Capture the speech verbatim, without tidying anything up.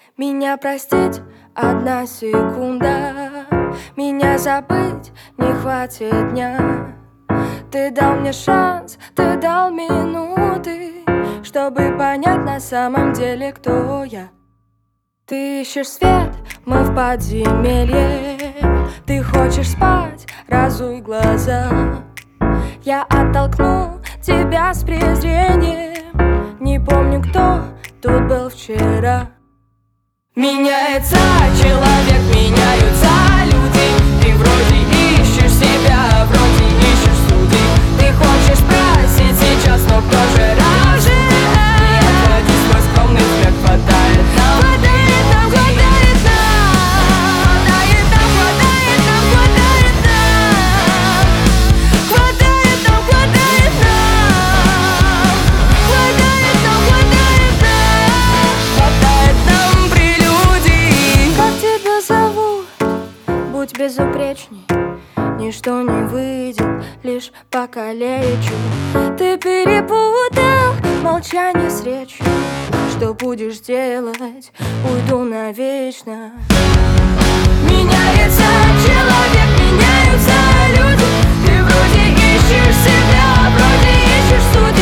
Меня простить одна секунда, меня забыть не хватит дня. Ты дал мне шанс, ты дал минуты, чтобы понять на самом деле, кто я. Ты ищешь свет, мы в подземелье. Ты хочешь спать, разуй глаза. Я оттолкну тебя с презрением. Не помню, кто тут был вчера. Меняется человек, меняются люди. Ты вроде ищешь себя, вроде ищешь судей. Ты хочешь спросить сейчас, но кто же раньше? Не отводи свой скромный взгляд, хватает нам. Хватает нам, хватает нам. Хватает нам, хватает нам, хватает нам. Хватает нам, хватает нам. Хватает нам, хватает нам. Хватает нам прелюдий. Как тебя зовут? Будь безупречней. Ничто не выйдет, лишь покалечу. Ты перепутал молчание с речью. Что будешь делать? Уйду навечно. Меняется человек, меняются люди. Ты вроде ищешь себя, вроде ищешь судьбу.